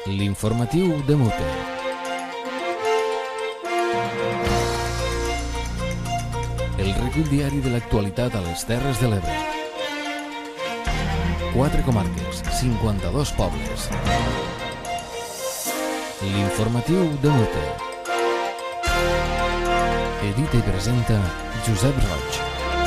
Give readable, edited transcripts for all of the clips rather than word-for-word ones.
L'informatiu de Mute. El recull diari de l'actualitat a les Terres de l'Ebre. 4 comarques, 52 pobles. L'informatiu de Mute. Edita i presenta Josep Roig.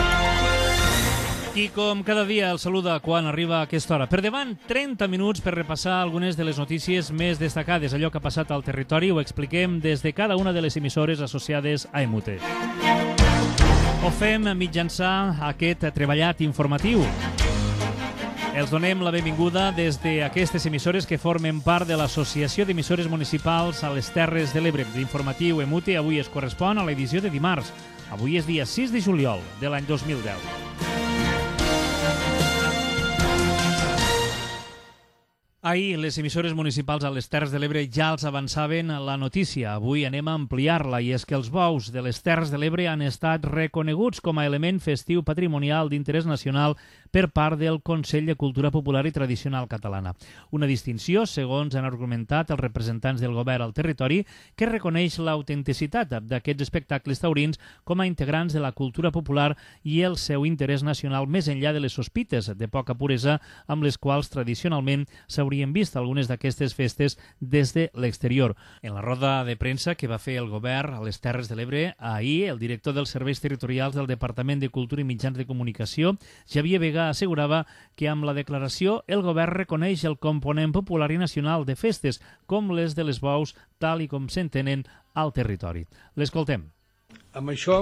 I com cada dia el saluda quan arriba a aquesta hora. Per davant, 30 minuts per repassar algunes de les notícies més destacades. Allò que ha passat al territori ho expliquem des de cada una de les emissores associades a Emute. Ho fem mitjançant aquest treballat informatiu. Els donem la benvinguda des d'aquestes emissores que formen part de l'Associació d'Emissores Municipals a les Terres de l'Ebre. L'informatiu Emute avui es correspon a l'edició de dimarts. Avui és dia 6 de juliol de l'any 2010. Ahir, les emissores municipals a les Terres de l'Ebre ja els avançaven la notícia. Avui anem a ampliar-la, i és que els bous de les Terres de l'Ebre han estat reconeguts com a element festiu patrimonial d'interès nacional per part del Consell de Cultura Popular i Tradicional Catalana. Una distinció, segons han argumentat els representants del govern al territori, que reconeix l'autenticitat d'aquests espectacles taurins com a integrants de la cultura popular i el seu interès nacional més enllà de les sospites de poca puresa amb les quals tradicionalment s'haurien vist algunes d'aquestes festes des de l'exterior. En la roda de premsa que va fer el govern a les Terres de l'Ebre ahir, el director dels serveis territorials del Departament de Cultura i Mitjans de Comunicació, Xavier Vega, assegurava que amb la declaració el govern reconeix el component popular i nacional de festes com les de les bous tal i com s'entenen al territori. L'escoltem. Amb això,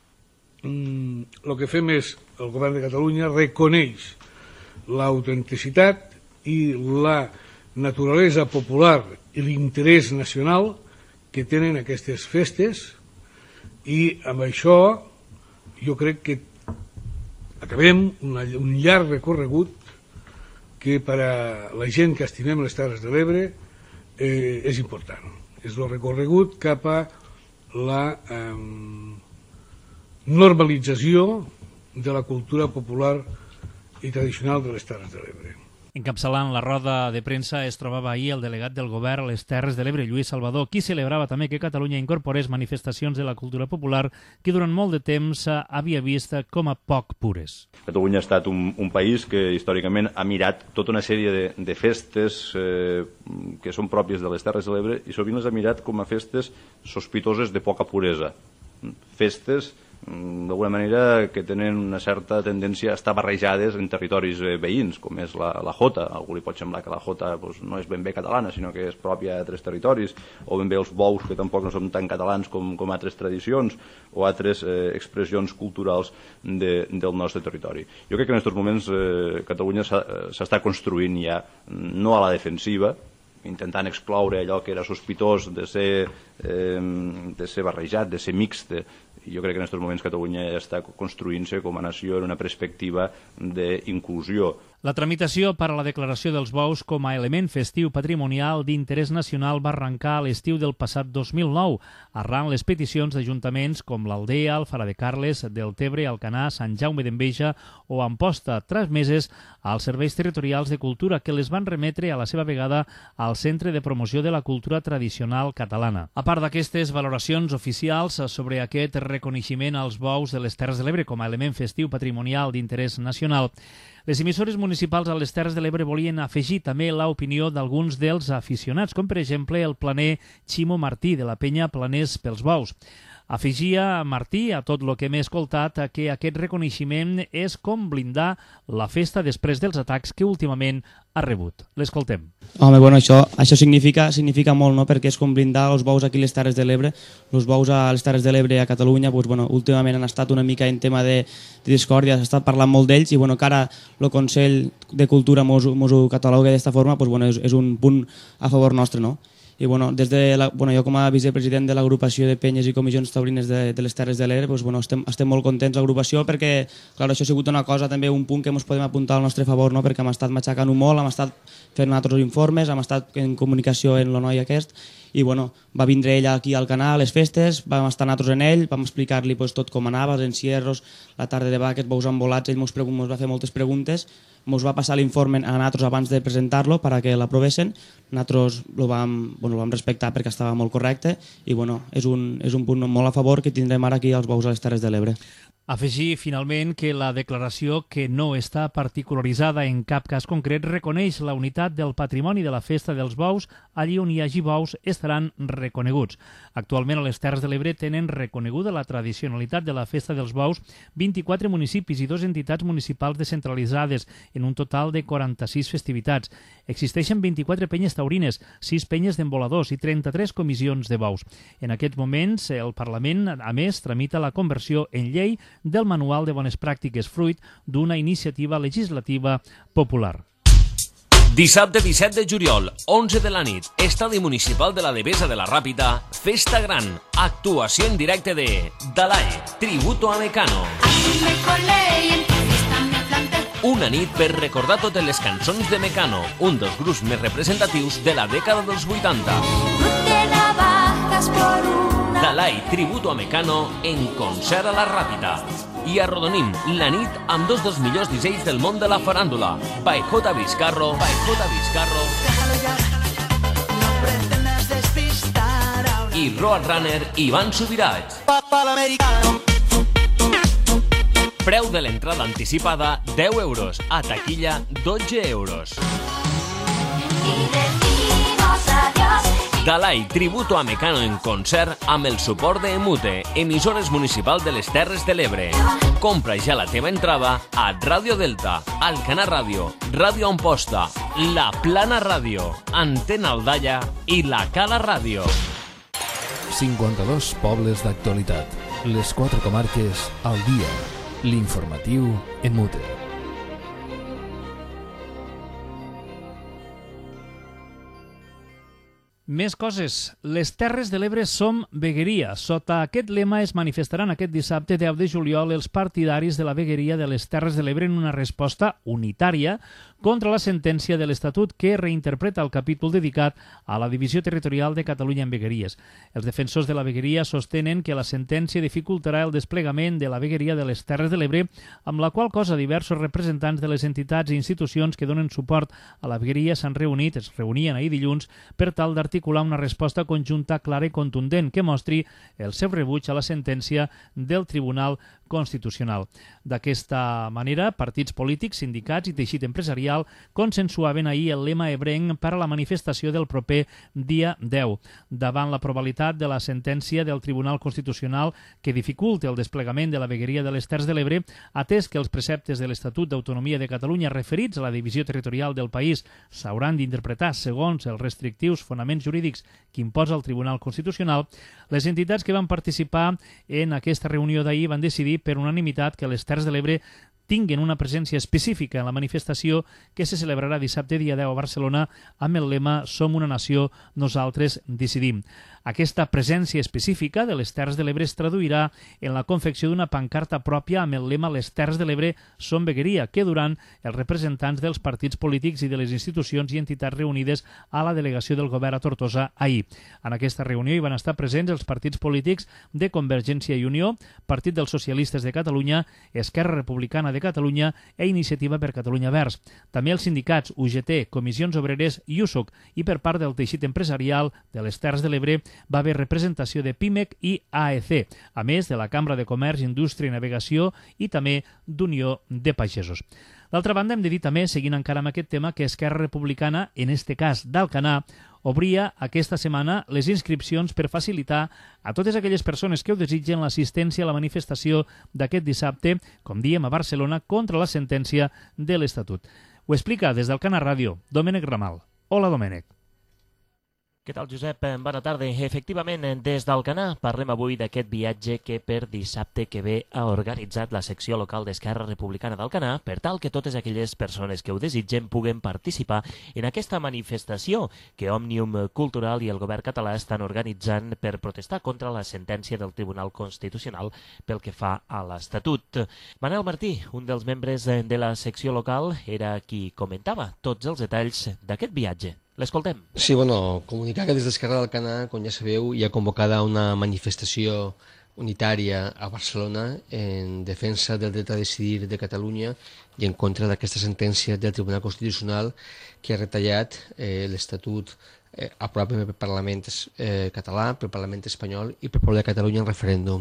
el que fem és, el govern de Catalunya reconeix l'autenticitat i la naturalesa popular i l'interès nacional que tenen aquestes festes, i amb això jo crec que acabem un llarg recorregut que per a la gent que estimem les Terres de l'Ebre és important. És el recorregut cap a la normalització de la cultura popular i tradicional de les Terres de l'Ebre. Encapçalant la roda de premsa es trobava ahir el delegat del govern a les Terres de l'Ebre, Lluís Salvador, qui celebrava també que Catalunya incorporés manifestacions de la cultura popular que durant molt de temps havia vist com a poc pures. Catalunya ha estat un país que històricament ha mirat tota una sèrie de festes que són pròpies de les Terres de l'Ebre i sovint les ha mirat com a festes sospitoses de poca puresa. Festes d'alguna manera que tenen una certa tendència a estar barrejades en territoris veïns, com és la jota. A algú li pot semblar que la jota no és ben bé catalana, sinó que és pròpia d'altres territoris, o ben bé els bous, que tampoc no són tan catalans com altres tradicions o altres expressions culturals del nostre territori. Jo crec que en aquests moments Catalunya s'està construint ja, no a la defensiva, intentant excloure allò que era sospitós de ser barrejat, de ser mixte. Jo crec que en aquests moments Catalunya està construint-se com a nació en una perspectiva d'inclusió. La tramitació per a la declaració dels bous com a element festiu patrimonial d'interès nacional va arrencar a l'estiu del passat 2009, arran les peticions d'ajuntaments com l'Aldea, Alfara de Carles, Deltebre, Alcanar, Sant Jaume d'Enveja o Amposta, transmeses als serveis territorials de cultura que les van remetre a la seva vegada al Centre de Promoció de la Cultura Tradicional Catalana. A part d'aquestes valoracions oficials sobre aquest reconeixement als bous de les Terres de l'Ebre com a element festiu patrimonial d'interès nacional, les emissores municipals a les Terres de l'Ebre volien afegir també l'opinió d'alguns dels aficionats, com per exemple el planer Ximo Martí, de la penya Planers pels Bous. Afegia Martí a tot el que m'he escoltat que aquest reconeixement és com blindar la festa després dels atacs que últimament ha rebut. L'escoltem. Home, bueno, això significa molt, no? Perquè és com blindar els bous aquí a les Terres de l'Ebre. Els bous a les Terres de l'Ebre a Catalunya, últimament han estat una mica en tema de discòrdia, s'ha estat parlant molt d'ells, i que ara el Consell de Cultura mos ho cataloga d'esta forma, és un punt a favor nostre, no? I bueno, jo com a vicepresident de l'agrupació de penyes i comissions taurines de les Terres de l'Ebre, estem molt contents l'agrupació perquè clar, això ha sigut una cosa, també un punt que ens podem apuntar al nostre favor, no? Perquè hem estat matxacant-ho molt, hem estat fent altres informes, hem estat en comunicació amb el noi aquest i bueno, va vindre ell aquí al canal a les festes, vam estar nosaltres en ell, vam explicar-li tot com anava, els encierros, la tarda de vaques, bous embolats, ell ens va fer moltes preguntes, ens va passar l'informe a nosaltres abans de presentar-lo perquè l'aprovessin, nosaltres el vam respectar perquè estava molt correcte i bueno, és un punt molt a favor que tindrem ara aquí als bous a les Terres de l'Ebre. Afegir, finalment, que la declaració, que no està particularitzada en cap cas concret, reconeix la unitat del patrimoni de la Festa dels Bous. Allí on hi hagi bous estaran reconeguts. Actualment, a les Terres de l'Ebre tenen reconeguda la tradicionalitat de la Festa dels Bous 24 municipis i 2 entitats municipals descentralitzades, en un total de 46 festivitats. Existeixen 24 penyes taurines, 6 penyes d'emboladors i 33 comissions de bous. En aquests moments, el Parlament, a més, tramita la conversió en llei del Manual de Bones Pràctiques, fruit d'una iniciativa legislativa popular. Dissabte 17 de juliol, 11 de la nit, Estadi Municipal de la Devesa de la Ràpita, Festa Gran, actuació en directe de Dalai, Tributo a Mecano. Una nit per recordar totes les cançons de Mecano, un dels grups més representatius de la dècada dels 80. Dalai, Tributo a Mecano, en concert a la Ràpita. I arrodonim la nit amb dos dels millors DJs del món de la faràndula, Baekota Vizcarro i Roadrunner Ivan Subirats. Preu de l'entrada anticipada 10 euros, a taquilla 12 euros. Dalai, Tributo a Mecano en concert amb el suport de Emute, emissores municipal de les Terres de l'Ebre. Compra ja la teva entrada a Ràdio Delta, Alcanar Ràdio, Ràdio Amposta, La Plana Ràdio, Antena Aldaia i La Cala Ràdio. 52 pobles d'actualitat. Les 4 comarques al dia. L'informatiu Emute. Més coses. Les Terres de l'Ebre som vegueria. Sota aquest lema es manifestaran aquest dissabte 10 de juliol els partidaris de la vegueria de les Terres de l'Ebre en una resposta unitària contra la sentència de l'Estatut que reinterpreta el capítol dedicat a la divisió territorial de Catalunya en vegueries. Els defensors de la vegueria sostenen que la sentència dificultarà el desplegament de la vegueria de les Terres de l'Ebre, amb la qual cosa diversos representants de les entitats i institucions que donen suport a la vegueria es reunien ahir dilluns per tal d'articular una resposta conjunta clara i contundent que mostri el seu rebuig a la sentència del Tribunal Constitucional. D'aquesta manera, partits polítics, sindicats i teixit empresarial consensuaven ahir el lema ebrenc per a la manifestació del proper dia 10. Davant la probabilitat de la sentència del Tribunal Constitucional que dificulta el desplegament de la vegueria de les Terres de l'Ebre, atès que els preceptes de l'Estatut d'Autonomia de Catalunya referits a la divisió territorial del país s'hauran d'interpretar segons els restrictius fonaments jurídics que imposa el Tribunal Constitucional, les entitats que van participar en aquesta reunió d'ahir van decidir per unanimitat que les Terres de l'Ebre tinguen una presència específica en la manifestació que se celebrarà dissabte dia 10 a Barcelona amb el lema Som una nació, nosaltres decidim. Aquesta presència específica de les Terres de l'Ebre es traduirà en la confecció d'una pancarta pròpia amb el lema Les Terres de l'Ebre són vegueria, que duran els representants dels partits polítics i de les institucions i entitats reunides a la delegació del govern a Tortosa ahir. En aquesta reunió hi van estar presents els partits polítics de Convergència i Unió, Partit dels Socialistes de Catalunya, Esquerra Republicana de Catalunya i Iniciativa per Catalunya Verds. També els sindicats UGT, Comissions Obreres i USOC, i per part del teixit empresarial de les Terres de l'Ebre va haver representació de PIMEC i AEC, a més de la Cambra de Comerç, Indústria i Navegació i també d'Unió de Pagesos. D'altra banda, hem de dir també, seguint encara amb aquest tema, que Esquerra Republicana, en este cas d'Alcanar, obria aquesta setmana les inscripcions per facilitar a totes aquelles persones que ho desitgen l'assistència a la manifestació d'aquest dissabte, com diem, a Barcelona, contra la sentència de l'Estatut. Ho explica des d'Alcanar Ràdio, Domènec Ramal. Hola, Domènec. Què tal, Josep? Bona tarda. Efectivament, des d'Alcanar parlem avui d'aquest viatge que per dissabte que ve ha organitzat la secció local d'Esquerra Republicana d'Alcanar per tal que totes aquelles persones que ho desitgen puguen participar en aquesta manifestació que Òmnium Cultural i el govern català estan organitzant per protestar contra la sentència del Tribunal Constitucional pel que fa a l'Estatut. Manel Martí, un dels membres de la secció local, era qui comentava tots els detalls d'aquest viatge. L'escoltem. Sí, comunicar que des d'Esquerra d'Alcanar, com ja sabeu, hi ha convocada una manifestació unitària a Barcelona en defensa del dret a decidir de Catalunya i en contra d'aquesta sentència del Tribunal Constitucional que ha retallat l'Estatut aprovat pel Parlament català, pel Parlament espanyol i pel poble de Catalunya en referèndum.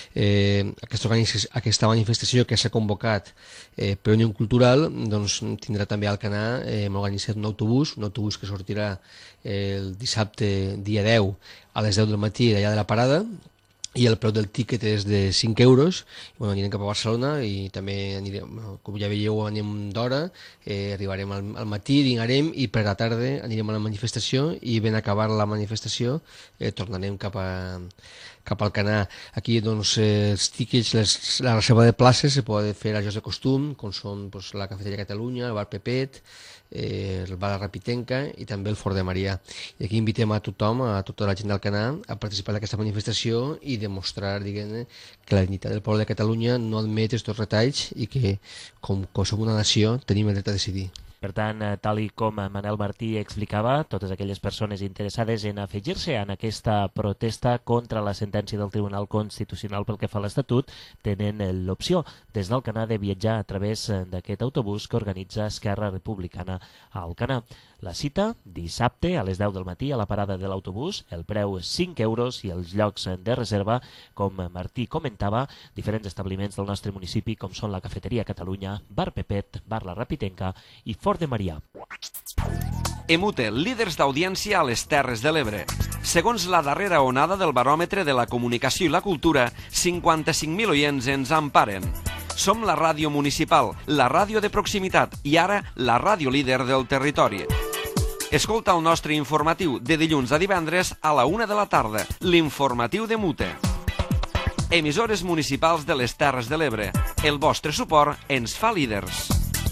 Aquesta manifestació que s'ha convocat per Òmnium Cultural tindrà també a Alcanar, hem organitzat un autobús que sortirà el dissabte dia 10 a les 10 del matí d'allà de la parada, i el preu del tíquet és de 5 euros. Anirem cap a Barcelona i també anirem, com ja veieu, anem d'hora, arribarem al matí, dinarem i per la tarda anirem a la manifestació i ben acabar la manifestació tornarem cap a Alcanar. Aquí els tíquets, la reserva de places se pot fer a llocs de costum, com són la Cafeteria Catalunya, el Bar Pepet, el Bar La Rapitenca i també el Fort de Marià. I aquí invitem a tothom, a tota la gent d'Alcanar, a participar d'aquesta manifestació i demostrar, diguem-ne, que la dignitat del poble de Catalunya no admet aquests retalls i que, com som una nació, tenim el dret a decidir. Per tant, tal i com Manel Martí explicava, totes aquelles persones interessades en afegir-se en aquesta protesta contra la sentència del Tribunal Constitucional pel que fa a l'Estatut tenen l'opció des d'Alcanar de viatjar a través d'aquest autobús que organitza Esquerra Republicana a Alcanar. La cita, dissabte a les 10 del matí a la parada de l'autobús, el preu 5 euros i els llocs de reserva, com Martí comentava, diferents establiments del nostre municipi com són la Cafeteria Catalunya, Bar Pepet, Bar La Rapitenca i Fort de Marià. Emute, líders d'audiència a les Terres de l'Ebre. Segons la darrera onada del baròmetre de la comunicació i la cultura, 55.000 oients ens emparen. Som la ràdio municipal, la ràdio de proximitat i ara la ràdio líder del territori. Escolta el nostre informatiu de dilluns a divendres a la 1 de la tarda, l'informatiu de Mute. Emissores municipals de les Terres de l'Ebre. El vostre suport ens fa líders.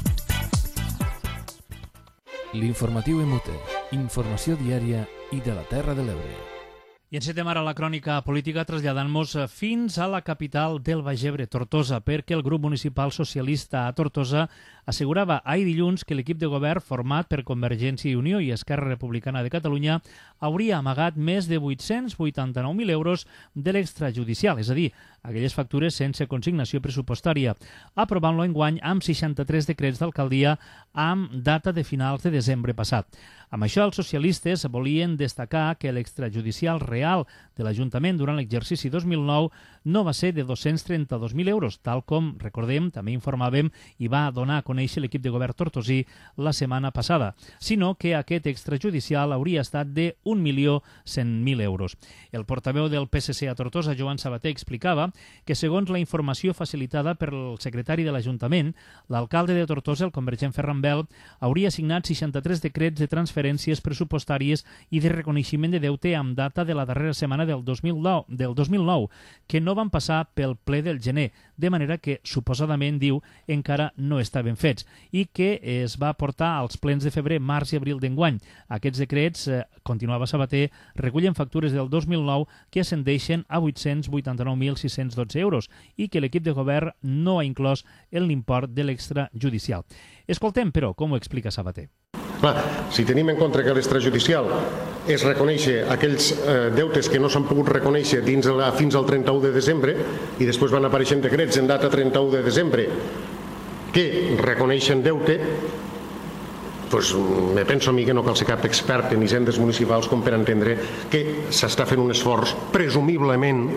L'informatiu Emute, informació diària i de la Terra de l'Ebre. I encetem ara la crònica política traslladant-nos fins a la capital del Baix Ebre, Tortosa, perquè el grup municipal socialista a Tortosa assegurava ahir dilluns que l'equip de govern format per Convergència i Unió i Esquerra Republicana de Catalunya hauria amagat més de 889.000 euros de l'extrajudicial, és a dir, aquelles factures sense consignació pressupostària, aprovant-lo enguany amb 63 decrets d'alcaldia amb data de finals de desembre passat. Amb això, els socialistes volien destacar que l'extrajudicial real de l'Ajuntament durant l'exercici 2009 no va ser de 232.000 euros, tal com, recordem, també informàvem i va donar a conèixer l'equip de govern tortosí la setmana passada, sinó que aquest extrajudicial hauria estat de 1.100.000 euros. El portaveu del PSC a Tortosa, Joan Sabater, explicava que, segons la informació facilitada per el secretari de l'Ajuntament, l'alcalde de Tortosa, el convergent Ferran Bel, hauria signat 63 decrets de transferències pressupostàries i de reconeixement de deute amb data de la darrera setmana del 2009, que no van passar pel ple del gener, de manera que, suposadament, diu, encara no estaven fets, i que es va portar als plens de febrer, març i abril d'enguany. Aquests decrets, continuava Sabater, recullen factures del 2009 que ascendeixen a 889.612 euros i que l'equip de govern no ha inclòs en l'import de l'extrajudicial. Escoltem, però, com ho explica Sabater. Clar, si tenim en compte que l'extrajudicial és reconèixer aquells deutes que no s'han pogut reconèixer fins al 31 de desembre i després van apareixent decrets en data 31 de desembre que reconeixen deute, doncs me penso a mi que no cal ser cap expert en hisendes municipals com per entendre que s'està fent un esforç presumiblement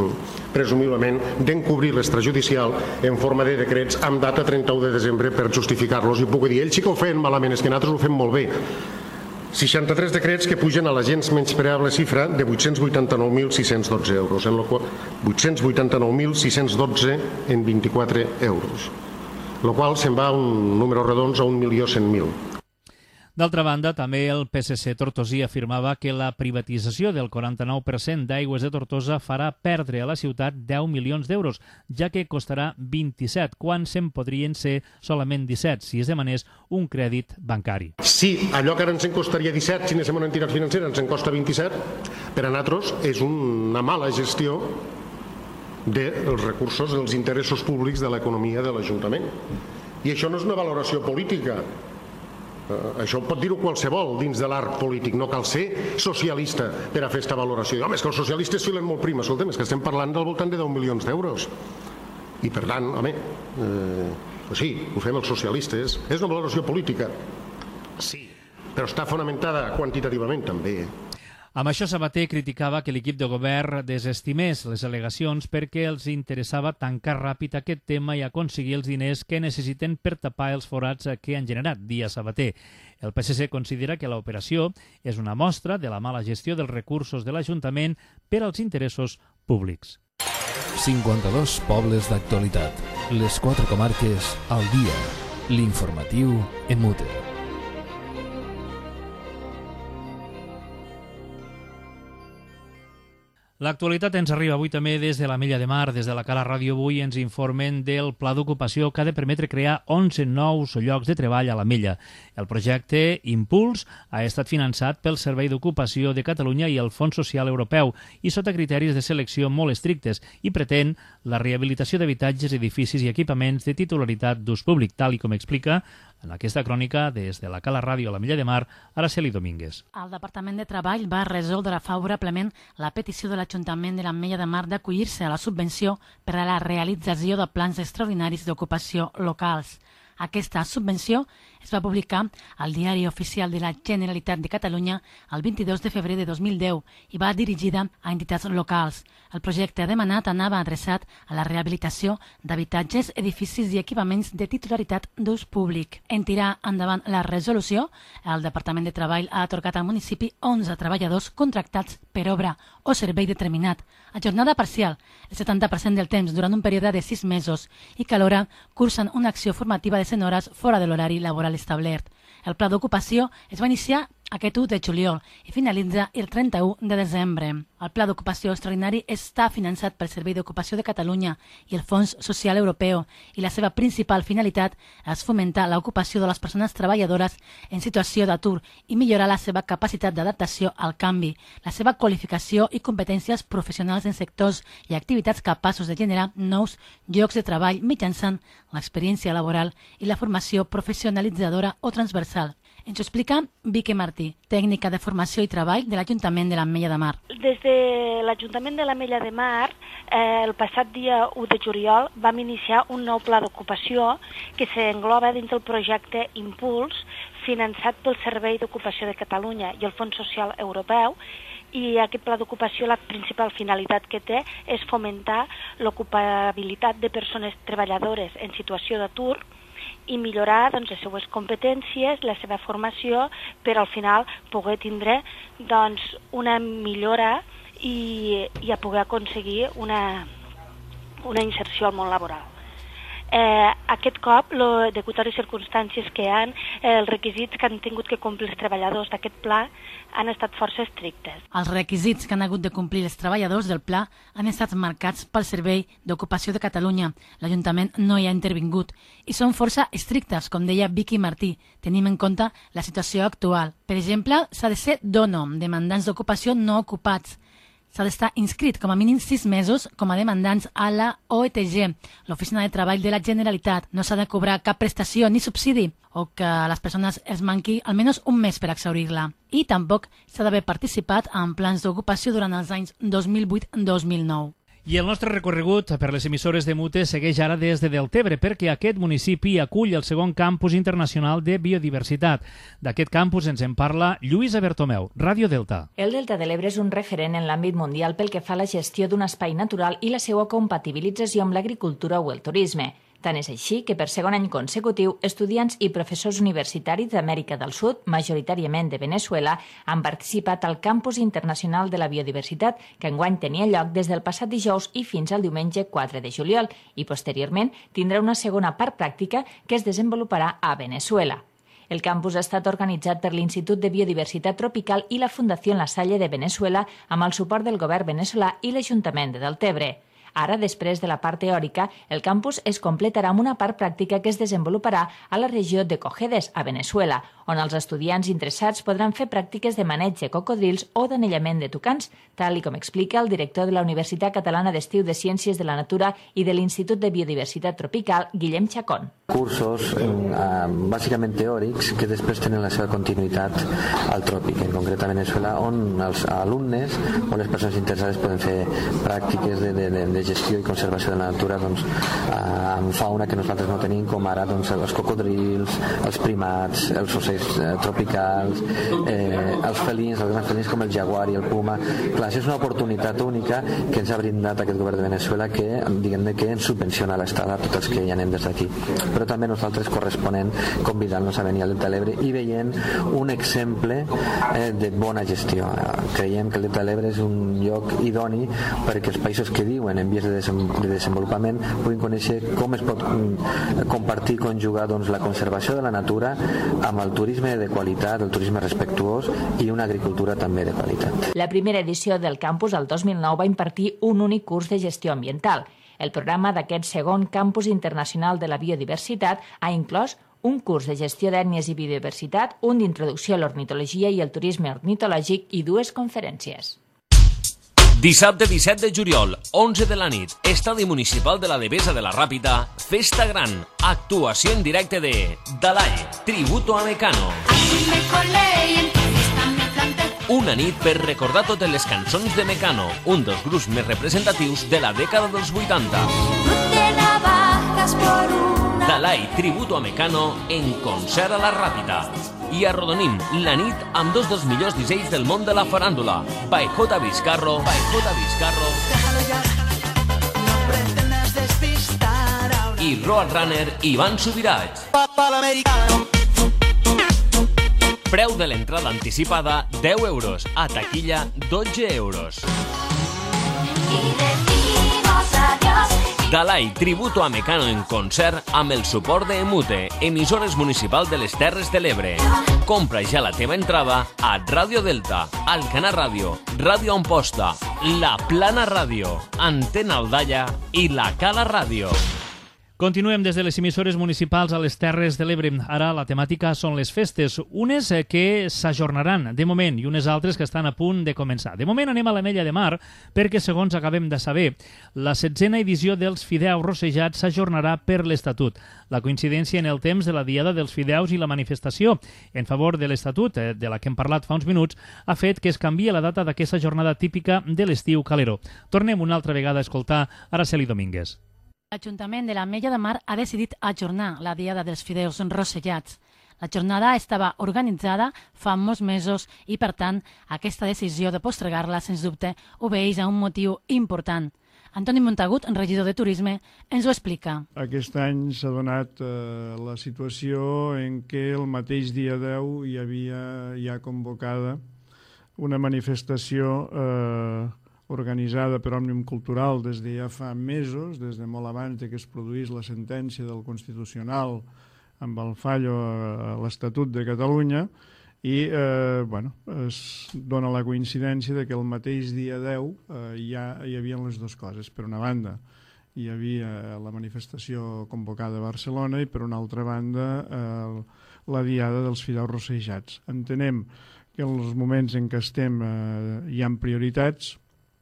d'encobrir l'extrajudicial en forma de decrets amb data 31 de desembre per justificar-los. I puc dir, ells sí que ho feien malament, és que nosaltres ho fem molt bé. 63 decrets que pugen a la gens menyspreable xifra de 889.612 euros, en la qual 889.612 en 24 euros, el qual se'n va a un número redons a 1.100.000. D'altra banda, també el PSC tortosí afirmava que la privatització del 49% d'Aigües de Tortosa farà perdre a la ciutat 10 milions d'euros, ja que costarà 27, quan se'n podrien ser solament 17 si es demanés un crèdit bancari. Si allò que ara ens en costaria 17, si anéssim a una entitat financera, ens en costa 27, per a nosaltres és una mala gestió dels recursos, dels interessos públics de l'economia de l'Ajuntament. I això no és una valoració política. Això pot dir-ho qualsevol dins de l'arc polític, no cal ser socialista per a fer aquesta valoració. Home, és que els socialistes filen molt prim, escolta'm, és que estem parlant del voltant de 10 milions d'euros. I per tant, home, sí, ho fem els socialistes. És una valoració política, sí, però està fonamentada quantitativament també. Amb això, Sabater criticava que l'equip de govern desestimés les al·legacions perquè els interessava tancar ràpid aquest tema i aconseguir els diners que necessiten per tapar els forats que han generat, dia Sabater. El PSC considera que l'operació és una mostra de la mala gestió dels recursos de l'Ajuntament per als interessos públics. 52 pobles d'actualitat. Les 4 comarques al dia. L'informatiu EMUTE. L'actualitat ens arriba avui també des de l'Ametlla de Mar. Des de la Cala Ràdio avui ens informen del pla d'ocupació que ha de permetre crear 11 nous llocs de treball a l'Ametlla. El projecte Impuls ha estat finançat pel Servei d'Ocupació de Catalunya i el Fons Social Europeu i sota criteris de selecció molt estrictes i pretén la rehabilitació d'habitatges, edificis i equipaments de titularitat d'ús públic, tal i com explica en aquesta crònica des de la Cala Ràdio a l'Ametlla de Mar, Araceli Domínguez. El Departament de Treball va resoldre favorablement la petició de l'Ajuntament de l'Ametlla de Mar d'acollir-se a la subvenció per a la realització de plans extraordinaris d'ocupació locals. Aquesta subvenció es va publicar al Diari Oficial de la Generalitat de Catalunya el 22 de febrer de 2010 i va dirigida a entitats locals. El projecte demanat anava adreçat a la rehabilitació d'habitatges, edificis i equipaments de titularitat d'ús públic. En tirar endavant la resolució, el Departament de Treball ha atorgat al municipi 11 treballadors contractats per obra o servei determinat, a jornada parcial, el 70% del temps durant un període de 6 mesos, i que alhora cursen una acció formativa de 100 hores fora de l'horari laboral establert. El pla d'ocupació es va iniciar aquest 1 de juliol i finalitza el 31 de desembre. El Pla d'Ocupació Extraordinari està finançat pel Servei d'Ocupació de Catalunya i el Fons Social Europeu i la seva principal finalitat és fomentar l'ocupació de les persones treballadores en situació d'atur i millorar la seva capacitat d'adaptació al canvi, la seva qualificació i competències professionals en sectors i activitats capaços de generar nous llocs de treball mitjançant l'experiència laboral i la formació professionalitzadora o transversal. Ens ho explica Vicky Martí, tècnica de formació i treball de l'Ajuntament de l'Ametlla de Mar. Des de l'Ajuntament de l'Ametlla de Mar, el passat dia 1 de juliol vam iniciar un nou pla d'ocupació que s'engloba dins del projecte Impuls, finançat pel Servei d'Ocupació de Catalunya i el Fons Social Europeu, i aquest pla d'ocupació, la principal finalitat que té és fomentar l'ocupabilitat de persones treballadores en situació d'atur i millorar les seues competències, la seva formació, per al final poder tindre una millora i a poder aconseguir una inserció al món laboral. Aquest cop, degut a les circumstàncies que hi ha, els requisits que han tingut que complir els treballadors d'aquest pla han estat força estrictes. Els requisits que han hagut de complir els treballadors del pla han estat marcats pel Servei d'Ocupació de Catalunya. L'Ajuntament no hi ha intervingut i són força estrictes, com deia Vicky Martí. Tenim en compte la situació actual. Per exemple, s'ha de ser DONOM, demandants d'ocupació no ocupats. S'ha d'estar inscrit com a mínim 6 mesos com a demandants a la OETG, l'Oficina de Treball de la Generalitat. No s'ha de cobrar cap prestació ni subsidi o que a les persones els manqui almenys un mes per exhaurir-la. I tampoc s'ha d'haver participat en plans d'ocupació durant els anys 2008-2009. I el nostre recorregut per les emissores de Mute segueix ara des de Deltebre, perquè aquest municipi acull el segon campus internacional de biodiversitat. D'aquest campus ens en parla Lluïsa Bertomeu, Ràdio Delta. El Delta de l'Ebre és un referent en l'àmbit mundial pel que fa a la gestió d'un espai natural i la seva compatibilització amb l'agricultura o el turisme. Tant és així que per segon any consecutiu, estudiants i professors universitaris d'Amèrica del Sud, majoritàriament de Veneçuela, han participat al Campus Internacional de la Biodiversitat, que enguany tenia lloc des del passat dijous i fins al diumenge 4 de juliol, i posteriorment tindrà una segona part pràctica que es desenvoluparà a Veneçuela. El campus ha estat organitzat per l'Institut de Biodiversitat Tropical i la Fundació La Salle de Veneçuela amb el suport del govern veneçolà i l'Ajuntament de Deltebre. Ara, després de la part teòrica, el campus es completarà amb una part pràctica que es desenvoluparà a la regió de Cojedes, a Veneçuela, on els estudiants interessats podran fer pràctiques de maneig de cocodrils o d'anellament de tucans, tal com explica el director de la Universitat Catalana d'Estiu de Ciències de la Natura i de l'Institut de Biodiversitat Tropical, Guillem Chacón. Cursos bàsicament teòrics que després tenen la seva continuïtat al tròpic, en concret a Veneçuela, on els alumnes o les persones interessades poden fer pràctiques de gestió i conservació de la natura amb fauna que nosaltres no tenim, com ara els cocodrils, els primats, els ocells tropicals, els felins, els grans felins com el jaguar i el puma. Clar, això és una oportunitat única que ens ha brindat aquest govern de Veneçuela que, diguem-ne, que ens subvenciona l'estada a tots els que hi anem des d'aquí. Però també nosaltres corresponent convidant-nos a venir al Delta de l'Ebre i veient un exemple de bona gestió. Creiem que el Delta de l'Ebre és un lloc idoni perquè els països que diuen en vies de desenvolupament puguin conèixer com es pot compartir i conjugar la conservació de la natura amb el turisme de qualitat, el turisme respectuós i una agricultura també de qualitat. La primera edició del campus, el 2009, va impartir un únic curs de gestió ambiental. El programa d'aquest segon Campus Internacional de la Biodiversitat ha inclòs un curs de gestió d'ètnies i biodiversitat, un d'introducció a l'ornitologia i el turisme ornitològic i 2 conferències. Dissabte 17 de juliol, 11 de la nit, Estadi Municipal de la Devesa de la Ràpita, Festa Gran, actuació en directe de Dalai, Tributo a Mecano. Una nit per recordar totes les cançons de Mecano, un dels grups més representatius de la dècada dels 80. Dalai, Tributo a Mecano, en concert a la Ràpita. I arrodonim la nit amb 2 dels millors dissenys del món de la faràndula, Baijota Vizcarro i Roadrunner Iván Subirats. Preu de l'entrada anticipada 10 euros, a taquilla 12 euros. Dalai, Tributo a Mecano en concert amb el suport d'Emute, emissores municipal de les Terres de l'Ebre. Compra ja la teva entrada a Ràdio Delta, Alcanar Ràdio, Ràdio Amposta, La Plana Ràdio, Antena Aldalla i La Cala Ràdio. Continuem des de les emissores municipals a les Terres de l'Ebre. Ara la temàtica són les festes, unes que s'ajornaran de moment i unes altres que estan a punt de començar. De moment anem a l'Ametlla de Mar perquè, segons acabem de saber, la 16a edició dels Fideus Rossejats s'ajornarà per l'Estatut. La coincidència en el temps de la Diada dels Fideus i la manifestació en favor de l'Estatut, de la que hem parlat fa uns minuts, ha fet que es canvia la data d'aquesta jornada típica de l'estiu calero. Tornem una altra vegada a escoltar Araceli Domínguez. L'Ajuntament de l'Ametlla de Mar ha decidit ajornar la Diada dels Fideus Rossejats. La jornada estava organitzada fa molts mesos i, per tant, aquesta decisió de postergar-la, sens dubte, obeeix a un motiu important. Antoni Montagut, regidor de Turisme, ens ho explica. Aquest any s'ha donat la situació en què el mateix dia 10 hi havia ja convocada una manifestació organitzada per Òmnium Cultural des de ja fa mesos, des de molt abans que es produís la sentència del Constitucional amb el fallo a l'Estatut de Catalunya, i es dona la coincidència de que el mateix dia 10 ja hi havia les dues coses. Per una banda, hi havia la manifestació convocada a Barcelona i, per una altra banda, la Diada dels Fideus Rossejats. Entenem que en els moments en què estem hi ha prioritats,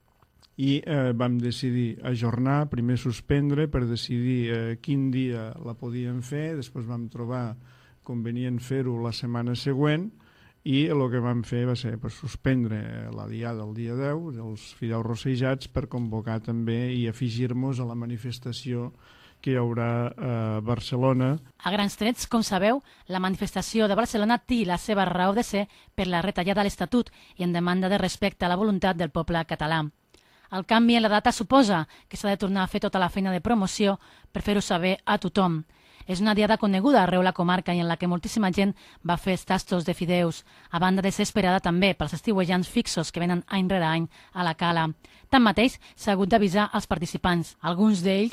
i vam decidir ajornar, primer suspendre per decidir quin dia la podíem fer, després vam trobar convenient fer-ho la setmana següent i el que vam fer va ser suspendre la Diada el dia 10 dels Fideus Rossejats per convocar també i afegir-nos a la manifestació que hi haurà a Barcelona. A grans trets, com sabeu, la manifestació de Barcelona té la seva raó de ser per la retallada a l'Estatut i en demanda de respecte a la voluntat del poble català. El canvi en la data suposa que s'ha de tornar a fer tota la feina de promoció per fer-ho saber a tothom. És una diada coneguda arreu la comarca i en la que moltíssima gent va fer tastos de fideus, a banda de ser esperada també pels estiuejants fixos que venen any rere any a la cala. Tanmateix, s'ha hagut d'avisar als participants. Alguns d'ells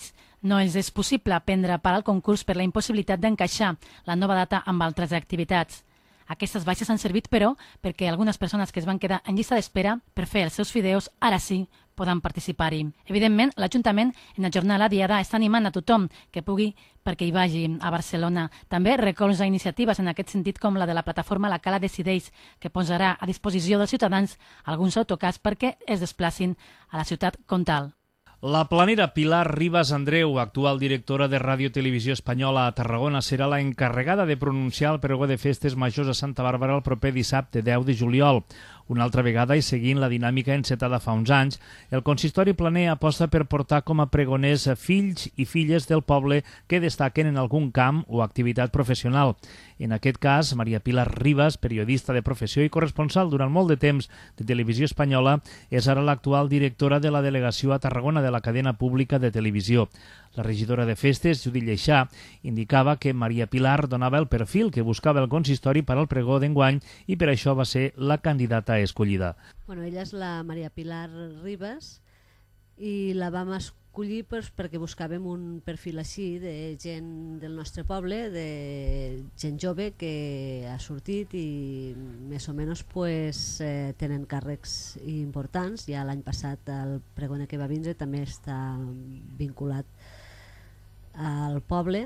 No els és possible prendre part al concurs per la impossibilitat d'encaixar la nova data amb altres activitats. Aquestes baixes han servit, però, perquè algunes persones que es van quedar en llista d'espera per fer els seus fideus ara sí poden participar-hi. Evidentment, l'Ajuntament en ajornar la diada està animant a tothom que pugui perquè hi vagi a Barcelona. També recolza iniciatives en aquest sentit com la de la plataforma La Cala Decideix, que posarà a disposició dels ciutadans alguns autocars perquè es desplacin a la ciutat comtal. La planera Pilar Ribas Andreu, actual directora de Ràdio Televisió Espanyola a Tarragona, serà la encarregada de pronunciar el pregó de festes majors a Santa Bàrbara el proper dissabte 10 de juliol. Una altra vegada, i seguint la dinàmica encetada fa uns anys, el consistori planer aposta per portar com a pregoners fills i filles del poble que destaquen en algun camp o activitat professional. En aquest cas, Maria Pilar Ribas, periodista de professió i corresponsal durant molt de temps de Televisió Espanyola, és ara l'actual directora de la delegació a Tarragona de la cadena pública de televisió. La regidora de festes, Judit Lleixà, indicava que Maria Pilar donava el perfil que buscava el consistori per al pregó d'enguany i per això va ser la candidata escollida. Bueno, ella és la Maria Pilar Ribas i la vam escollir perquè buscàvem un perfil així de gent del nostre poble, de gent jove que ha sortit i més o menys tenen càrrecs importants. Ja l'any passat el pregoner que va vindre també està vinculat al poble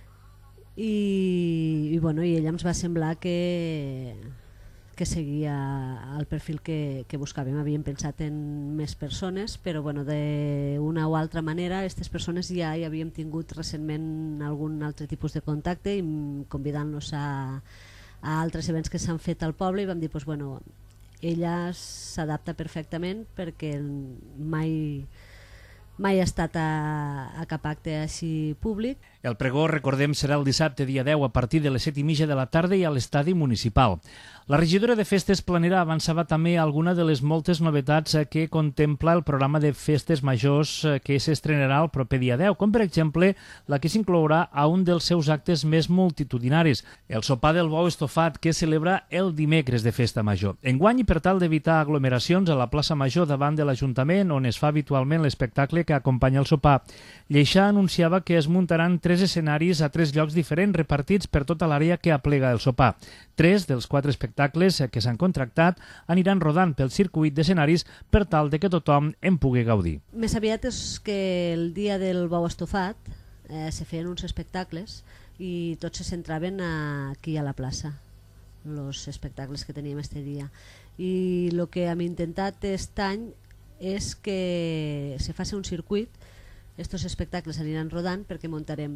i ella ens va semblar que seguia el perfil que buscàvem. Havíem pensat en més persones, però d'una o altra manera aquestes persones ja hi havíem tingut recentment algun altre tipus de contacte i convidant-los a altres events que s'han fet al poble i vam dir, ella s'adapta perfectament perquè mai ha estat a cap acte així públic. El pregó, recordem, serà el dissabte dia 10 a partir de les 7:30 de la tarda i a l'estadi municipal. La regidora de Festes Planera avançava també alguna de les moltes novetats que contempla el programa de festes majors que s'estrenarà el proper dia 10, com per exemple la que s'inclourà a un dels seus actes més multitudinaris, el sopar del bou estofat que es celebra el dimecres de festa major. Enguany, i per tal d'evitar aglomeracions a la plaça Major davant de l'Ajuntament, on es fa habitualment l'espectacle que acompanya el sopar, Lleixà anunciava que es muntaran 3 escenaris a 3 llocs diferents repartits per tota l'àrea que aplega el sopar. 3 dels 4 espectacles que s'han contractat aniran rodant pel circuit d'escenaris per tal de que tothom en pugui gaudir. Més aviat és que el dia del bou estofat se feien uns espectacles i tots se centraven aquí a la plaça, els espectacles que teníem este dia. I el que hem intentat aquest any és que se faci un circuit. Estos espectacles aniran rodant perquè muntarem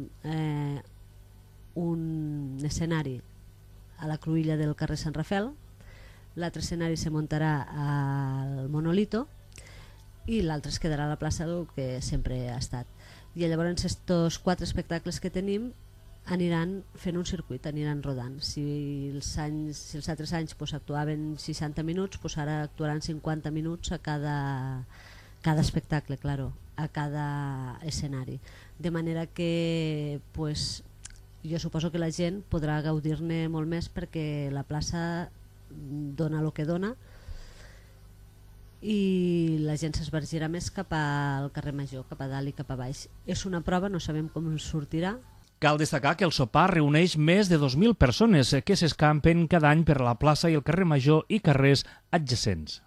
un escenari a la cruïlla del carrer Sant Rafel, l'altre escenari se muntarà al Monolito i l'altre es quedarà a la plaça, el que sempre ha estat. I llavors estos 4 espectacles que tenim aniran fent un circuit, aniran rodant. Si els altres anys actuaven 60 minuts, ara actuaran 50 minuts a cada espectacle, claro, a cada escenari. De manera que jo suposo que la gent podrà gaudir-ne molt més perquè la plaça dona el que dona i la gent s'esvergirà més cap al carrer Major, cap a dalt i cap a baix. És una prova, no sabem com sortirà. Cal destacar que el sopar reuneix més de 2.000 persones que s'escampen cada any per la plaça i el carrer Major i carrers adjacents.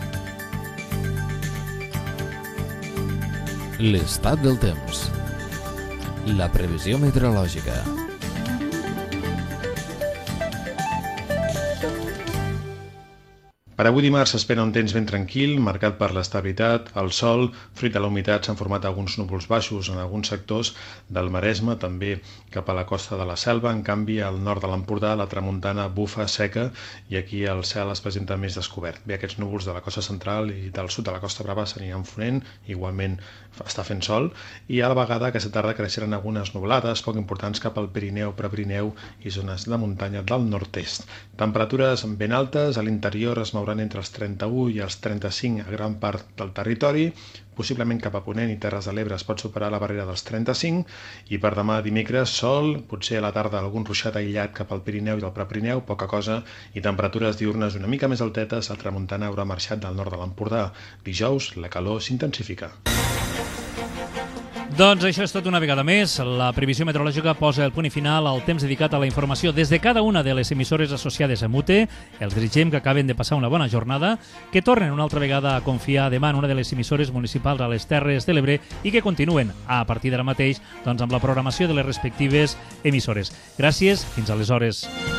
L'estat del temps. La previsió meteorològica. Per avui dimarts s'espera un temps ben tranquil, marcat per l'estabilitat, el sol, fruit de la humitat s'han format alguns núvols baixos en alguns sectors del Maresme, també cap a la costa de la Selva. En canvi, al nord de l'Empordà la tramuntana bufa seca i aquí el cel es presenta més descobert. Bé, aquests núvols de la costa central i del sud de la Costa Brava s'aniran fonent, igualment està fent sol, i a la vegada aquesta tarda creixeran algunes nuvolades poc importants cap al Pirineu, Prepirineu i zones de muntanya del nord-est. Temperatures ben altes, a l'interior es mouran entre els 31 i els 35 a gran part del territori, possiblement cap a Ponent i Terres de l'Ebre es pot superar la barrera dels 35, i per demà dimecres sol, potser a la tarda algun ruixat aïllat cap al Pirineu i del Prepirineu, poca cosa, i temperatures diurnes una mica més altetes, la tramuntana haurà marxat del nord de l'Empordà. Dijous la calor s'intensifica. Doncs això és tot una vegada més. La previsió meteorològica posa el punt i final al temps dedicat a la informació des de cada una de les emissores associades a MUTE. Els desitgem que acaben de passar una bona jornada, que tornen una altra vegada a confiar demà en una de les emissores municipals a les Terres de l'Ebre i que continuen a partir d'ara mateix amb la programació de les respectives emissores. Gràcies, fins aleshores.